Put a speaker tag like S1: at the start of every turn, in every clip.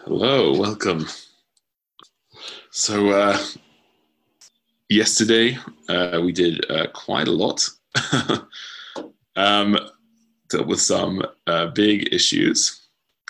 S1: Hello, welcome. So yesterday we did quite a lot. Dealt with some big issues.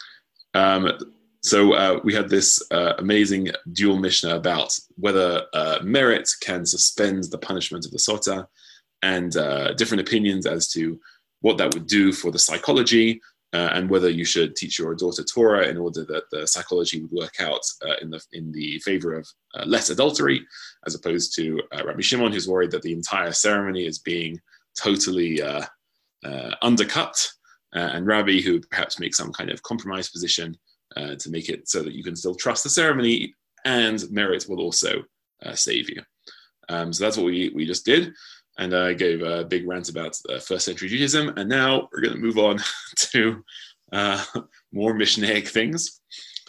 S1: So we had this amazing dual Mishnah about whether merit can suspend the punishment of the sota, and different opinions as to what that would do for the psychology, and whether you should teach your daughter Torah in order that the psychology would work out in the favor of less adultery, as opposed to Rabbi Shimon, who's worried that the entire ceremony is being totally undercut, and Rabbi, who perhaps makes some kind of compromise position to make it so that you can still trust the ceremony and merit will also save you. So that's what we just did. And I gave a big rant about first century Judaism. And now we're going to move on to more Mishnaic things.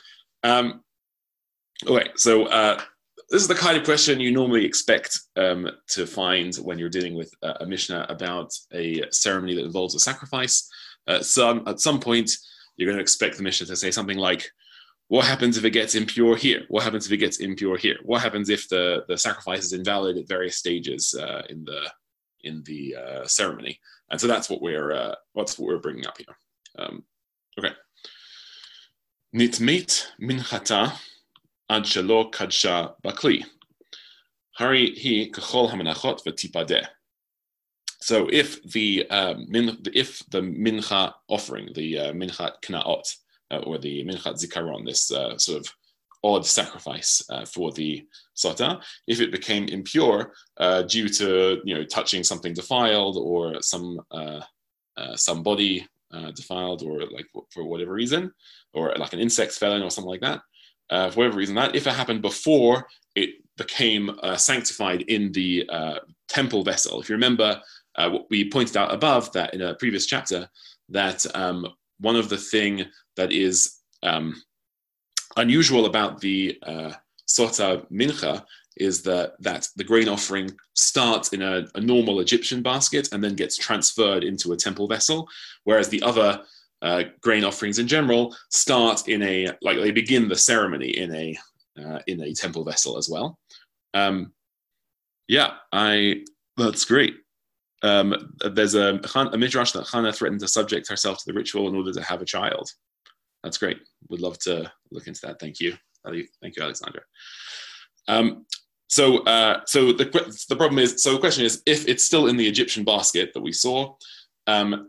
S1: Okay, so this is the kind of question you normally expect to find when you're dealing with a Mishnah about a ceremony that involves a sacrifice. At some point, you're going to expect the Mishnah to say something like, what happens if it gets impure here? What happens if it gets impure here? What happens if the sacrifice is invalid at various stages in the ceremony? And so that's what we're bringing up here. Okay. Nitmit minchata ad shelo kadsha bakli. Hari hi kachol hamanachot v'tipadeh. So if the mincha offering, the minchat knaot, or the minchat zikaron, this sort of odd sacrifice for the sota, if it became impure due to touching something defiled, or some body defiled, or like for whatever reason, or like an insect fell in or something like that, for whatever reason, that if it happened before it became sanctified in the temple vessel. If you remember, what we pointed out above, that in a previous chapter, that one of the thing that is unusual about the sota mincha is that the grain offering starts in a normal Egyptian basket and then gets transferred into a temple vessel, whereas the other grain offerings in general start they begin the ceremony in a temple vessel as well. That's great. There's a midrash that Hannah threatened to subject herself to the ritual in order to have a child. That's great. Would love to look into that. Thank you. Thank you, Alexandra. So the problem is, so the question is, if it's still in the Egyptian basket that we saw, then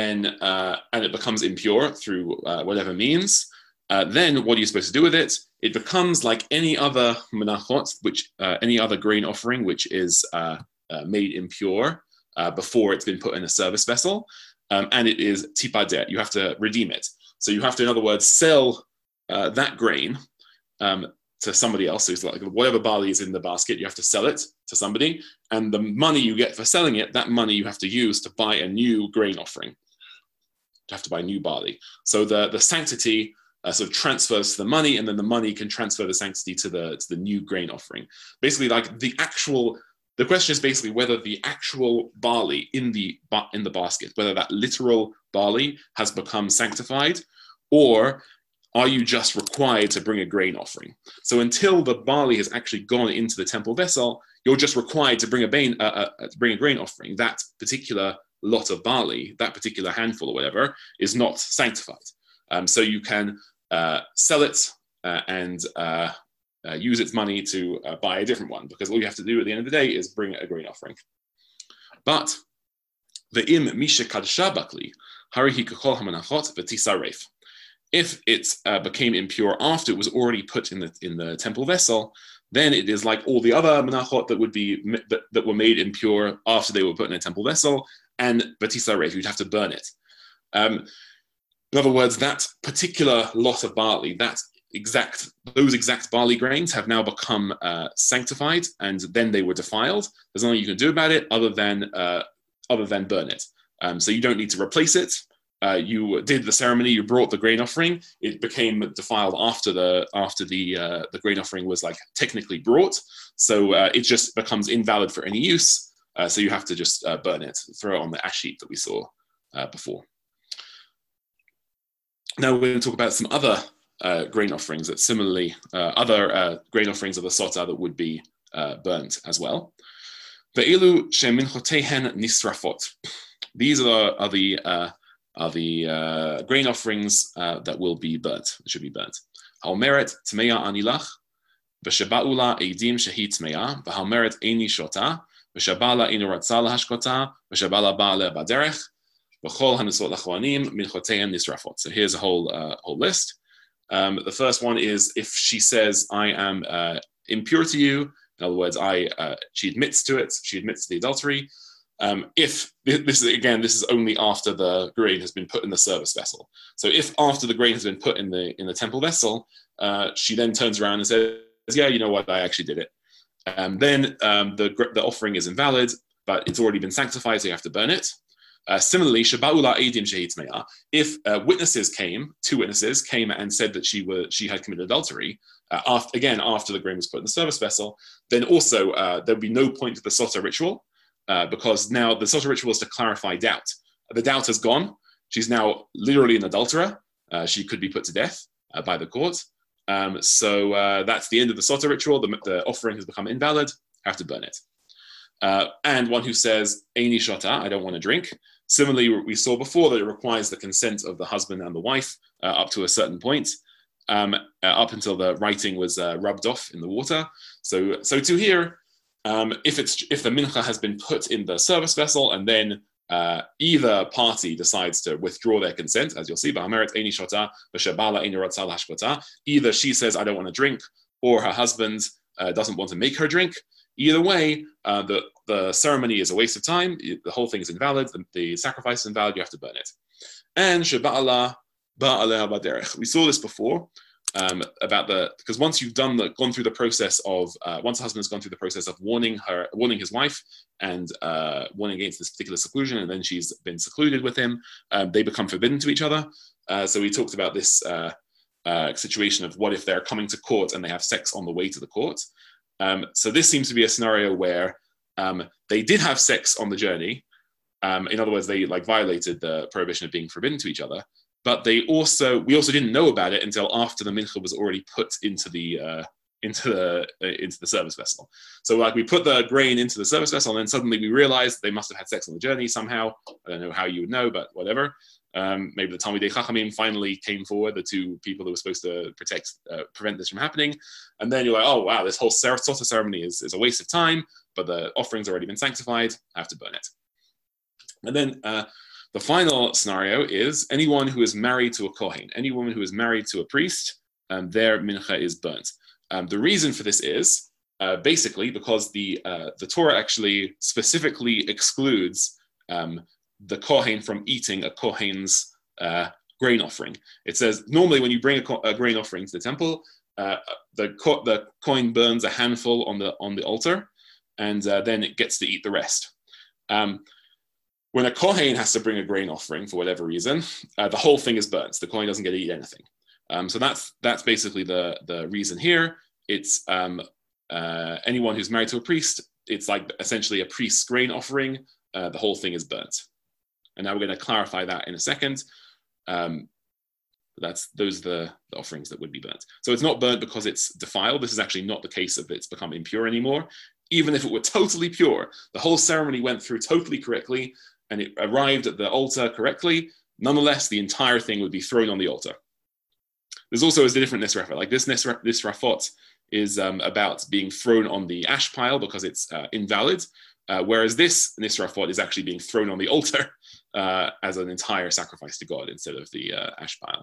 S1: and it becomes impure through whatever means, then what are you supposed to do with it? It becomes like any other menachot, any other grain offering, which is made impure before it's been put in a service vessel, and it is tipadeh. You have to redeem it. So you have to, in other words, sell that grain to somebody else. So it's like whatever barley is in the basket, you have to sell it to somebody, and the money you get for selling it, that money you have to use to buy a new grain offering. You have to buy new barley. So the sanctity sort of transfers to the money, and then the money can transfer the sanctity to the new grain offering. Basically, like the question is basically whether the actual barley in the basket, whether that literal barley has become sanctified, or are you just required to bring a grain offering? So until the barley has actually gone into the temple vessel, you're just required to bring a grain offering. That particular lot of barley, that particular handful or whatever, is not sanctified. So you can sell it and use its money to buy a different one, because all you have to do at the end of the day is bring a grain offering. But the im misha kadsha bakli harihi kachol hamanachot v'tisaref. If it became impure after it was already put in the temple vessel, then it is like all the other menachot that were made impure after they were put in a temple vessel, and v'tisaref, you'd have to burn it. In other words, that particular lot of barley, those exact barley grains have now become sanctified, and then they were defiled. There's nothing you can do about it other than burn it. So you don't need to replace it. You did the ceremony. You brought the grain offering. It became defiled after the grain offering was like technically brought. So it just becomes invalid for any use. So you have to just burn it, throw it on the ash heap that we saw before. Now we're going to talk about some other grain offerings that similarly, other grain offerings of the sota that would be burnt as well. Ve'ilu sheminchotehen nisrafot. These are the grain offerings that will be burnt, should be burnt. Haomeret tmeya anilach, v'shaba'ula eidim shehi tmeya, v'haomeret eini shota, v'shabala einu ratza lahashkota, v'shabala ba'ale baderech, v'chol hanusot lachoanim minchotehem nisrafot. So here's a whole list. The first one is if she says, I am impure to you. In other words, she admits to it. She admits to the adultery. If this is only after the grain has been put in the service vessel. So if after the grain has been put in the temple vessel, she then turns around and says, yeah, you know what, I actually did it. Then the offering is invalid, but it's already been sanctified, so you have to burn it. Similarly, Shaba'ula Eidim Shehit Me'ah, if two witnesses came and said that she had committed adultery, after the grain was put in the service vessel, then also there would be no point to the Sota ritual, because now the Sota ritual is to clarify doubt. The doubt has gone. She's now literally an adulterer. She could be put to death by the court. So that's the end of the Sota ritual. The offering has become invalid. Have to burn it. And one who says, Eini shota, I don't want to drink. Similarly, we saw before that it requires the consent of the husband and the wife up to a certain point, up until the writing was rubbed off in the water. So to here, if the mincha has been put in the service vessel and then either party decides to withdraw their consent, as you'll see, either she says, I don't want to drink, or her husband doesn't want to make her drink. Either way, the ceremony is a waste of time. The whole thing is invalid. The sacrifice is invalid. You have to burn it. And sheba'ala ba'aleh baderech. We saw this before because once you've gone through the process of once the husband has gone through the process of warning his wife and warning against this particular seclusion, and then she's been secluded with him, they become forbidden to each other. So we talked about this situation of what if they're coming to court and they have sex on the way to the court. So this seems to be a scenario where they did have sex on the journey. In other words, they violated the prohibition of being forbidden to each other. But we also didn't know about it until after the mincha was already put into the service vessel. So we put the grain into the service vessel, and then suddenly we realized they must have had sex on the journey somehow. I don't know how you would know, but whatever. Maybe the Talmidei Chachamim finally came forward, the two people who were supposed to prevent this from happening. And then you're like, oh, wow, this whole Sota ceremony is a waste of time, but the offering's already been sanctified, I have to burn it. And then the final scenario is anyone who is married to a Kohen, any woman who is married to a priest, their mincha is burnt. The reason for this is basically because the Torah actually specifically excludes the Kohen from eating a Kohen's grain offering. It says normally when you bring a grain offering to the temple, the Kohen burns a handful on the altar, and then it gets to eat the rest. When a Kohen has to bring a grain offering for whatever reason, the whole thing is burnt. The Kohen doesn't get to eat anything. So that's basically the reason here. It's anyone who's married to a priest. It's like essentially a priest's grain offering. The whole thing is burnt. And now we're going to clarify that in a second. Those are the offerings that would be burnt. So it's not burnt because it's defiled. This is actually not the case of it's become impure anymore. Even if it were totally pure, the whole ceremony went through totally correctly, and it arrived at the altar correctly, nonetheless, the entire thing would be thrown on the altar. There's also a different nisrafot. Like this nisrafot is about being thrown on the ash pile because it's invalid, whereas this nisrafot is actually being thrown on the altar as an entire sacrifice to God instead of the ash pile.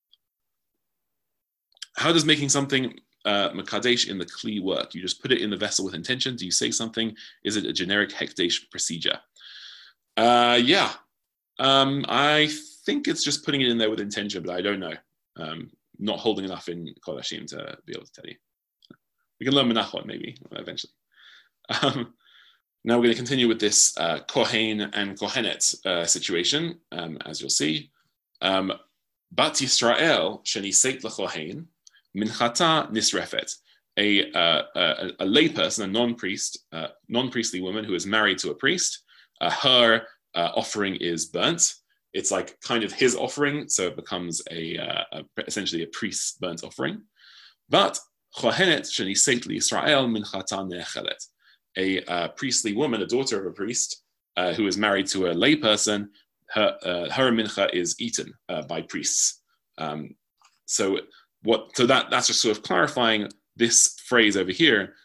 S1: How does making something mekadesh in the kli work? You just put it in the vessel with intention. Do you say something? Is it a generic hekdesh procedure? Yeah. I think it's just putting it in there with intention, but I don't know. Not holding enough in Kodashim to be able to tell you. We can learn Menachot maybe eventually. Now we're going to continue with this Kohen and Kohenet situation, as you'll see. Bat Yisrael sheniseit leKohen minchata nisrefet. A layperson, a non-priestly woman who is married to a priest, her offering is burnt. it's like kind of his offering, so it becomes essentially a priest's burnt offering. But kohenet sheniseit liYisrael minchata ne'echelet, a priestly woman, a daughter of a priest who is married to a lay person, her mincha is eaten by priests. So that's just sort of clarifying this phrase over here.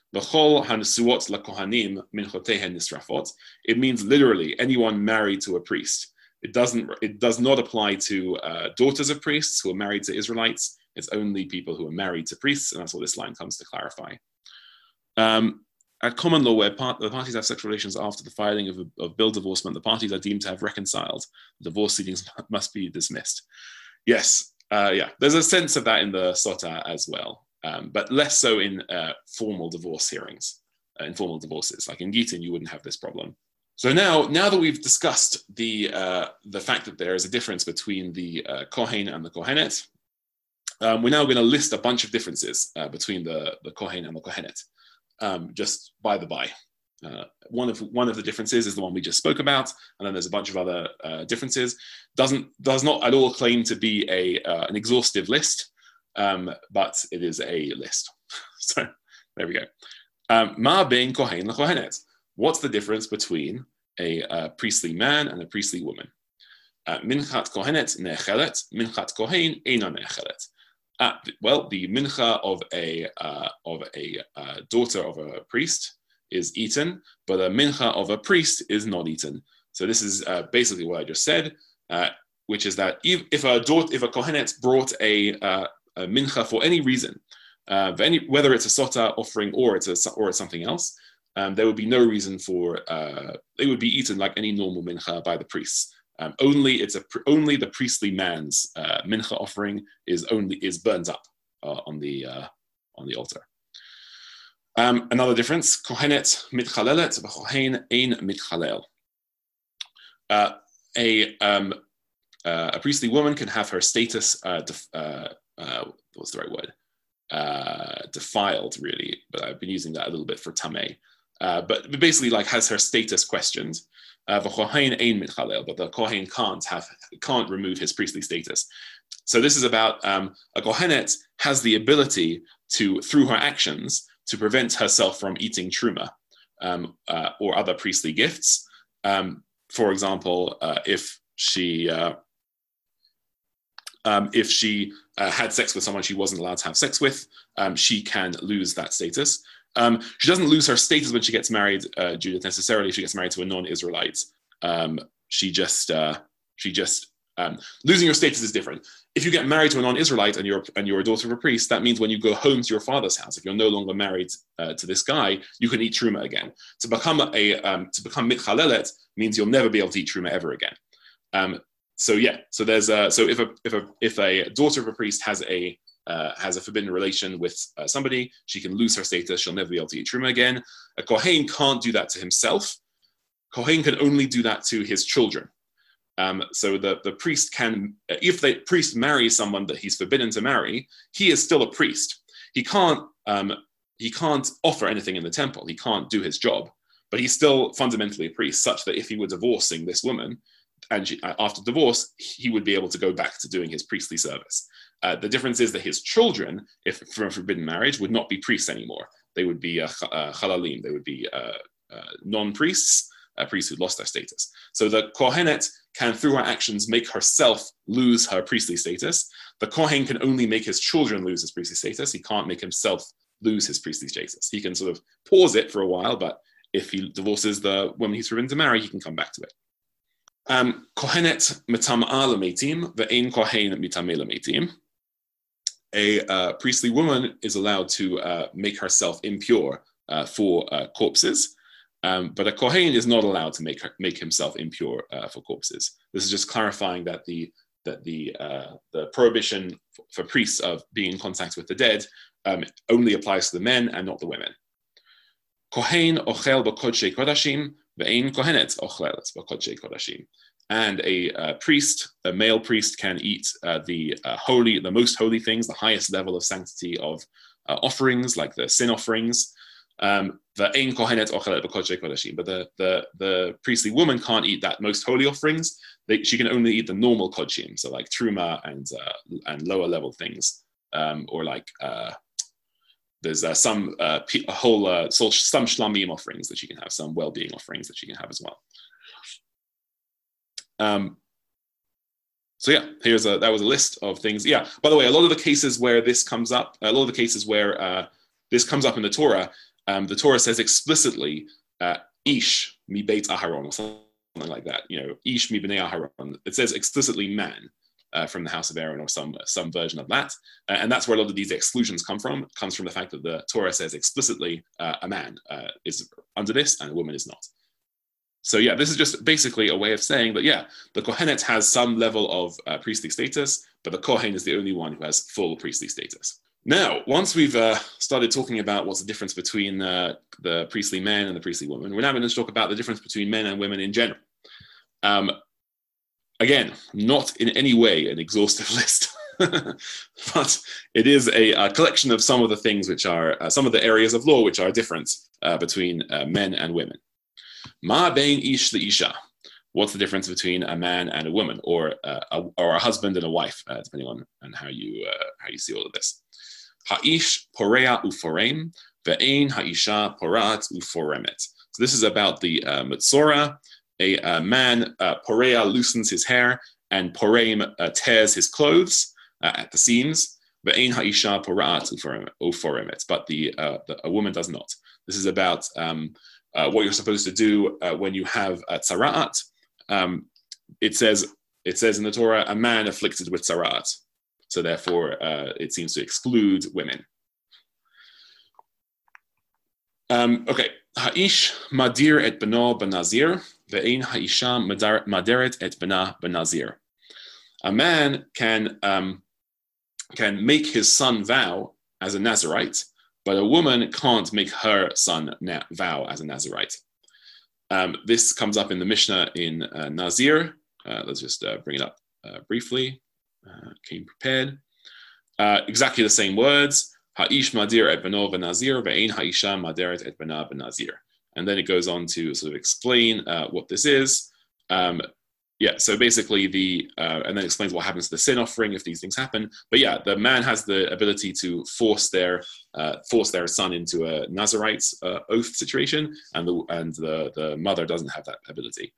S1: It means literally anyone married to a priest. It does not apply to daughters of priests who are married to Israelites. It's only people who are married to priests, and that's what this line comes to clarify. At common law, where the parties have sexual relations after the filing of bill divorcement, the parties are deemed to have reconciled. Divorce proceedings must be dismissed. Yes, there's a sense of that in the Sota as well, but less so in formal divorce hearings, informal divorces. Like in Gittin, you wouldn't have this problem. So now that we've discussed the fact that there is a difference between the Kohen and the Kohenet, we're now going to list a bunch of differences between the Kohen and the Kohenet. Just by the by, one of the differences is the one we just spoke about, and then there's a bunch of other differences. Does not at all claim to be an exhaustive list, but it is a list. So there we go. Ma bein kohen lekohenet. What's the difference between a priestly man and a priestly woman? Minchat kohenet ne'echelet, minchat kohen eina ne'echelet. Well, the mincha of a daughter of a priest is eaten, but a mincha of a priest is not eaten. So this is basically what I just said, which is that if a kohenet brought a mincha for any reason, whether it's a sota offering or it's something else, there would be no reason for they would be eaten like any normal mincha by the priests. Only the priestly man's mincha offering is burnt up on the altar. Another difference: kohenet mitchalelet, v'kohen ein mitchalel. A priestly woman can have her status what's the right word? Defiled, really, but I've been using that a little bit for tameh. But basically, like, has her status questioned. But the kohen can't remove his priestly status. So this is about a kohenet has the ability to, through her actions, to prevent herself from eating truma or other priestly gifts. For example, if she had sex with someone she wasn't allowed to have sex with, she can lose that status. She doesn't lose her status when she gets married, Judith, necessarily. If she gets married to a non-Israelite, she just losing your status is different. If you get married to a non-Israelite and you're a daughter of a priest, that means when you go home to your father's house, if you're no longer married to this guy, you can eat truma again. To become mitchalelet means you'll never be able to eat truma ever again. So if a daughter of a priest has a forbidden relation with somebody, she can lose her status. She'll never be able to eat truma again. A kohen can't do that to himself. Kohen can only do that to his children. So the priest can, if the priest marries someone that he's forbidden to marry, he is still a priest. He can't offer anything in the temple. He can't do his job, but he's still fundamentally a priest, such that if he were divorcing this woman, and after divorce, he would be able to go back to doing his priestly service. The difference is that his children, if from a forbidden marriage, would not be priests anymore. They would be chalalim. They would be non-priests, priests who lost their status. So the kohenet can, through her actions, make herself lose her priestly status. The kohen can only make his children lose his priestly status. He can't make himself lose his priestly status. He can sort of pause it for a while, but if he divorces the woman he's forbidden to marry, he can come back to it. Kohenet mitam'a l'meitim ve'ein kohen mitameh l'meitim. A priestly woman is allowed to make herself impure for corpses, but a kohen is not allowed to make himself impure for corpses. This is just clarifying that the prohibition for priests of being in contact with the dead only applies to the men and not the women. Kohen ochel b'kodshei kodashim ve'ein kohenet ochelet b'kodshei kodashim. And a priest, a male priest, can eat the most holy things, the highest level of sanctity of offerings, like the sin offerings. But the priestly woman can't eat that most holy offerings. She can only eat the normal kodshim, so like truma and lower level things, or like there's some shlamim offerings that she can have, some well-being offerings that she can have as well. So yeah, that was a list of things. Yeah, by the way, a lot of the cases where this comes up, this comes up in the Torah says explicitly, ish mi beit Aharon, or something like that. Ish mi bnei Aharon. It says explicitly man from the house of Aaron, or some version of that. And that's where a lot of these exclusions come from. It comes from the fact that the Torah says explicitly a man is under this and a woman is not. So yeah, this is just basically a way of saying that, yeah, the Kohenet has some level of priestly status, but the Kohen is the only one who has full priestly status. Now, once we've started talking about what's the difference between the priestly men and the priestly women, we're now going to talk about the difference between men and women in general. Again, not in any way an exhaustive list, but it is a collection of some of the things which are, some of the areas of law which are different between men and women. Ma bein ish leisha. What's the difference between a man and a woman, or a husband and a wife, depending on how you see all of this. Ha'ish porea uforem, ve'ein ha'isha porat uforemet. So this is about the Metzora. A man, porea loosens his hair, and porem tears his clothes at the seams. Ve'ein ha'isha porat uforemet. But a woman does not. This is about what you're supposed to do when you have tzara'at. It says in the Torah, a man afflicted with tzara'at. So therefore, it seems to exclude women. Okay. Ha'ish madir et beno benazir, ve'ein ha'isha maderet et bena benazir. A man can make his son vow as a Nazirite, but a woman can't make her son vow as a Nazirite. This comes up in the Mishnah in Nazir. Let's just bring it up briefly. Came prepared. Exactly the same words. Ha'ish madir et beno benazir, ve'ein ha'isha maderet et bena benazir. And then it goes on to sort of explain what this is. So basically and then explains what happens to the sin offering if these things happen. But yeah, the man has the ability to force their son into a Nazirite oath situation, and the mother doesn't have that ability.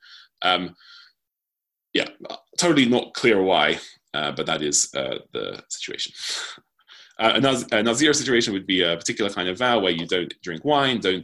S1: Totally not clear why, but that is the situation. A Nazir situation would be a particular kind of vow where you don't drink wine, don't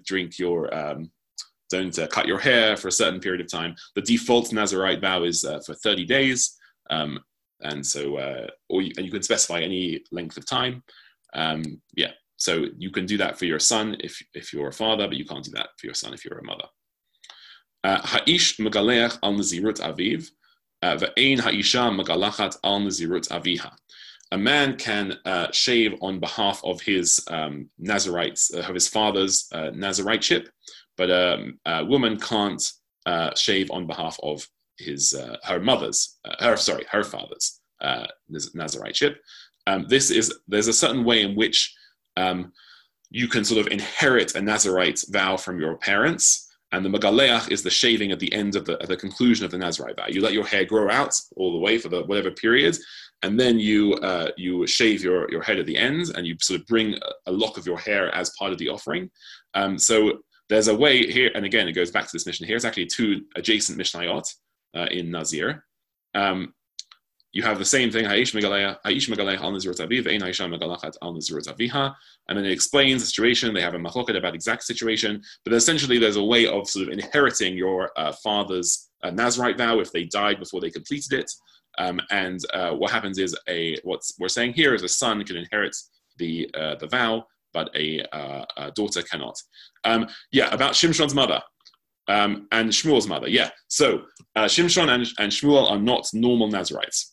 S1: cut your hair for a certain period of time. The default Nazirite vow is for 30 days. And you can specify any length of time. So you can do that for your son if you're a father, but you can't do that for your son if you're a mother. Ha'ish megaleach al nazirut aviv, ve'ein ha'isha megalachat al nazirut aviha. A man can shave on behalf of his Nazirites, of his father's Naziriteship, but a woman can't shave on behalf of her father's Naziriteship. There's a certain way in which you can sort of inherit a Nazirite vow from your parents, and the megaleach is the shaving at the end of the conclusion of the Nazirite vow. You let your hair grow out all the way for whatever period, and then you shave your head at the end, and you sort of bring a lock of your hair as part of the offering. So there's a way here, and again, it goes back to this Mishnah here. It's actually two adjacent Mishnayot in Nazir. You have the same thing, Ha'ish megalech al nazirut aviv, ve'ein ha'isha megalachat al nazirut aviha, and then it explains the situation. They have a machloket about the exact situation, but essentially there's a way of sort of inheriting your father's Nazirite vow if they died before they completed it. What happens is what we're saying here is a son can inherit the vow, but a daughter cannot. About Shimshon's mother and Shmuel's mother. Yeah, so Shimshon and Shmuel are not normal Nazirites.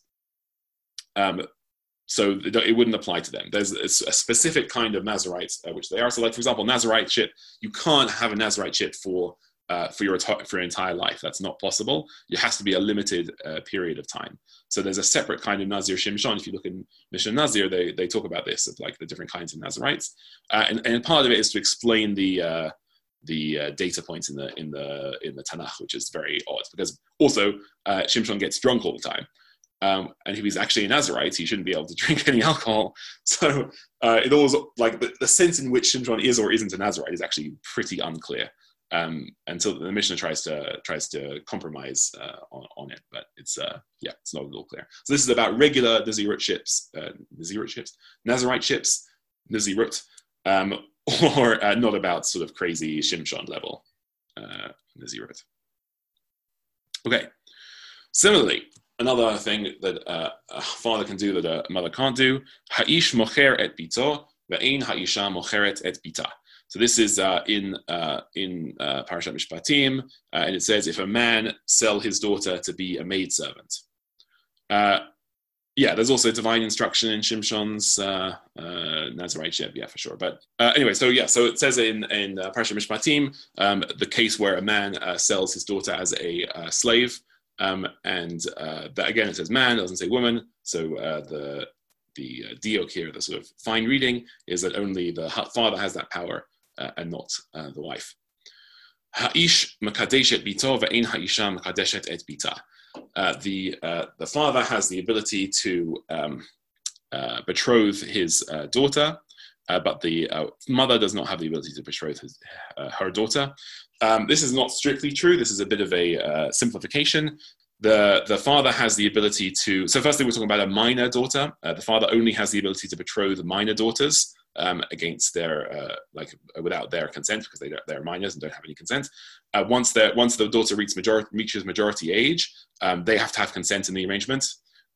S1: So it wouldn't apply to them. There's a specific kind of Nazirite which they are. So like, for example, Naziriteship, you can't have a Naziriteship for for your entire life. That's not possible. It has to be a limited period of time. So there's a separate kind of Nazir Shimshon. If you look in Mishnah Nazir, they talk about this, of like the different kinds of Nazirites, and part of it is to explain the data points in the Tanakh, which is very odd because also Shimshon gets drunk all the time. And if he's actually a Nazirite, he shouldn't be able to drink any alcohol. So it always, like the sense in which Shimshon is or isn't a Nazirite is actually pretty unclear until the Mishnah tries to compromise on it. But it's not at all clear. So this is about regular Nazirite ships, Nazirut, or not about sort of crazy Shimshon level Nazirut. Okay. Similarly, another thing that a father can do that a mother can't do, ha'ish mocher et bito, ve'ein ha'isha mocheret et bita. So this is in Parashat Mishpatim, and it says if a man sell his daughter to be a maidservant. There's also divine instruction in Shimshon's Nazirite ship, for sure. But anyway, so it says in Parashat Mishpatim, the case where a man sells his daughter as a slave. And that again, it says man, it doesn't say woman. So the diok here, the sort of fine reading, is that only the father has that power and not the wife. Ha'ish makadeshet bito ve'ein ha'isha makadeshet et bita. The father has the ability to betroth his daughter, but the mother does not have the ability to betroth her daughter. This is not strictly true. This is a bit of a simplification. The father has the ability to. So firstly, we're talking about a minor daughter. The father only has the ability to betroth minor daughters against their without their consent, because they're minors and don't have any consent. Once the daughter reaches majority age, they have to have consent in the arrangement.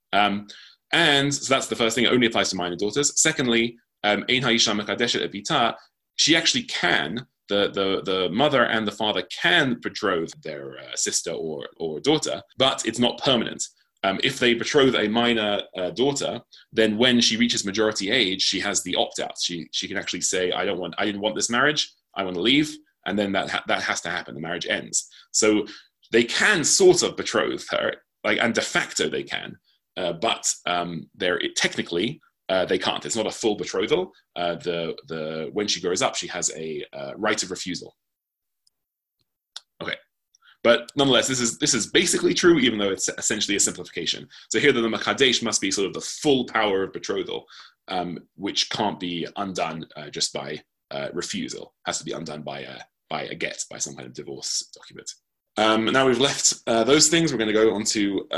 S1: And so that's the first thing. It only applies to minor daughters. Secondly, ein ha'isha mekadeshet et bita. She actually can. The mother and the father can betroth their sister or daughter, but it's not permanent. If they betroth a minor daughter, then when she reaches majority age, she has the opt-out. She can actually say, I didn't want this marriage, I want to leave, and then that has to happen. The marriage ends. So they can sort of betroth her, and de facto they can, but technically. They can't. It's not a full betrothal. When she grows up, she has a right of refusal. Okay, but nonetheless, this is basically true, even though it's essentially a simplification. So here, the makadesh must be sort of the full power of betrothal, which can't be undone just by refusal. It has to be undone by a get, by some kind of divorce document. Now we've left those things. We're going to go on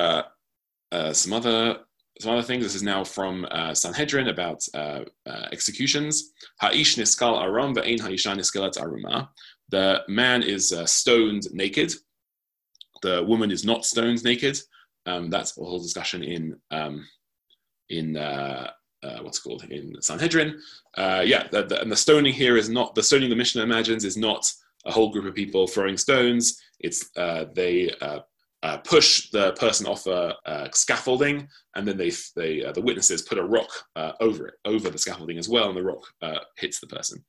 S1: to some other things. This is now from Sanhedrin about executions. Ha'ish niskal aram ve'ein ha'isha niskalat aruma. The man is stoned naked. The woman is not stoned naked. That's a whole discussion in what's called in Sanhedrin. And the stoning here is not the stoning the Mishnah imagines is not a whole group of people throwing stones. It's they push the person off a scaffolding, and then the witnesses put a rock over the scaffolding as well, and the rock hits the person.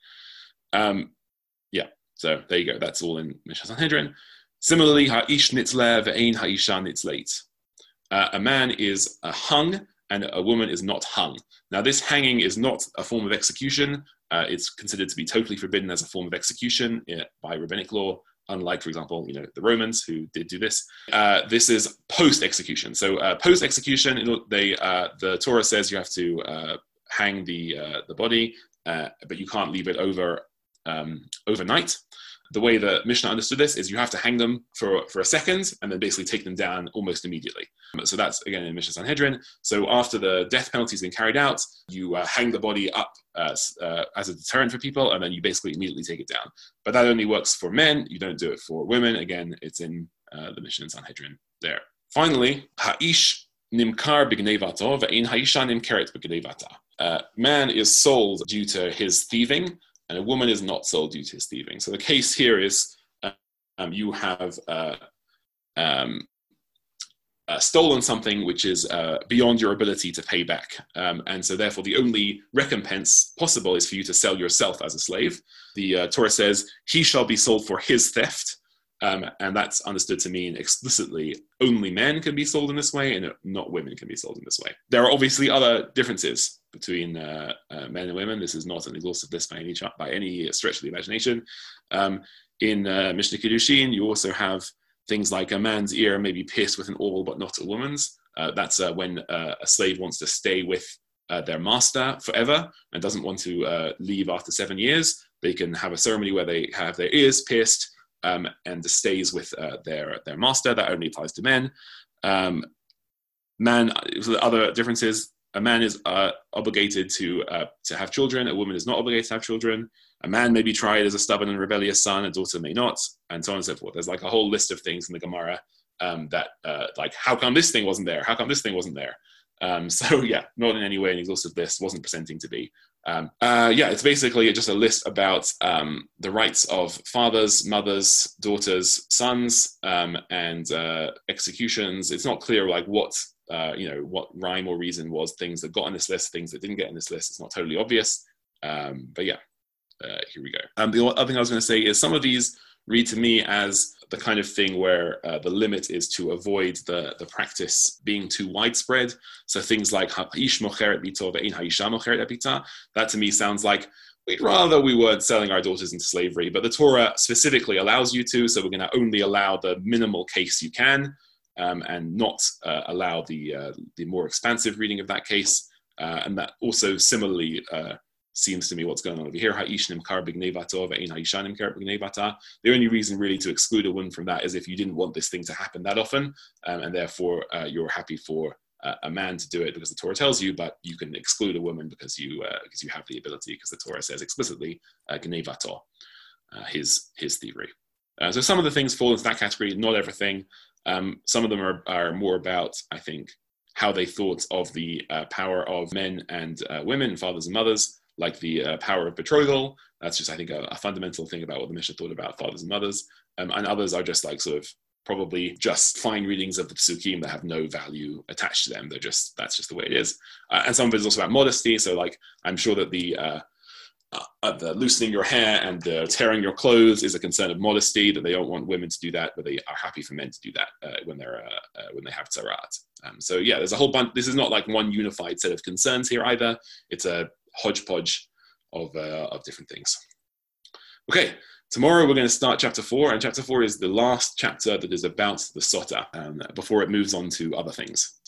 S1: So there you go. That's all in Mishnah Sanhedrin. Similarly, ha'ish nitzle ve'ein ha'isha nitzleit. A man is hung, and a woman is not hung. Now, this hanging is not a form of execution. It's considered to be totally forbidden as a form of execution by rabbinic law. Unlike, for example, the Romans who did do this. This is post-execution. So post-execution, the Torah says you have to hang the body, but you can't leave it overnight. The way the Mishnah understood this is you have to hang them for a second and then basically take them down almost immediately. So that's, again, in Mishnah Sanhedrin. So after the death penalty has been carried out, you hang the body up as a deterrent for people, and then you basically immediately take it down. But that only works for men. You don't do it for women. Again, it's in the Mishnah Sanhedrin there. Finally, ha'ish nimkar b'gneivato ve'ein ha'isha nimkeret b'gneivata. Man is sold due to his thieving, and a woman is not sold due to his thieving. So the case here is you have stolen something which is beyond your ability to pay back. And so therefore the only recompense possible is for you to sell yourself as a slave. The Torah says, he shall be sold for his theft. And that's understood to mean explicitly only men can be sold in this way and not women can be sold in this way. There are obviously other differences between men and women. This is not an exhaustive list by any stretch of the imagination. In Mishnah Kiddushin, you also have things like a man's ear may be pierced with an awl, but not a woman's. That's when a slave wants to stay with their master forever and doesn't want to leave after 7 years. They can have a ceremony where they have their ears pierced and stays with their master. That only applies to men. Other differences. A man is obligated to have children. A woman is not obligated to have children. A man may be tried as a stubborn and rebellious son. A daughter may not, and so on and so forth. There's like a whole list of things in the Gemara that like, how come this thing wasn't there? How come this thing wasn't there? So yeah, not in any way an exhaustive list. Wasn't presenting to be. It's basically just a list about the rights of fathers, mothers, daughters, sons, and executions. It's not clear like what rhyme or reason was things that got on this list, things that didn't get in this list. It's not totally obvious. Here we go. The other thing I was going to say is some of these read to me as the kind of thing where the limit is to avoid the practice being too widespread. So things like that to me sounds like we'd rather we weren't selling our daughters into slavery, but the Torah specifically allows you to, so we're going to only allow the minimal case you can and not allow the more expansive reading of that case. And that also similarly seems to me what's going on over here. The only reason really to exclude a woman from that is if you didn't want this thing to happen that often, and therefore you're happy for a man to do it because the Torah tells you, but you can exclude a woman because you have the ability, because the Torah says explicitly gnevato, his thievery. So some of the things fall into that category, not everything. Some of them are more about, I think, how they thought of the power of men and women, fathers and mothers, like the power of betrothal. That's just, I think, a fundamental thing about what the Mishnah thought about fathers and mothers. And others are just like sort of probably just fine readings of the Psukim that have no value attached to them. That's just the way it is. And some of it is also about modesty. So like, I'm sure that the loosening your hair and tearing your clothes is a concern of modesty, that they don't want women to do that, but they are happy for men to do that when they have tzarat. So yeah, there's a whole bunch. This is not like one unified set of concerns here either. It's a hodgepodge of different things. Okay, tomorrow we're going to start chapter 4, and chapter 4 is the last chapter that is about the Sota, before it moves on to other things.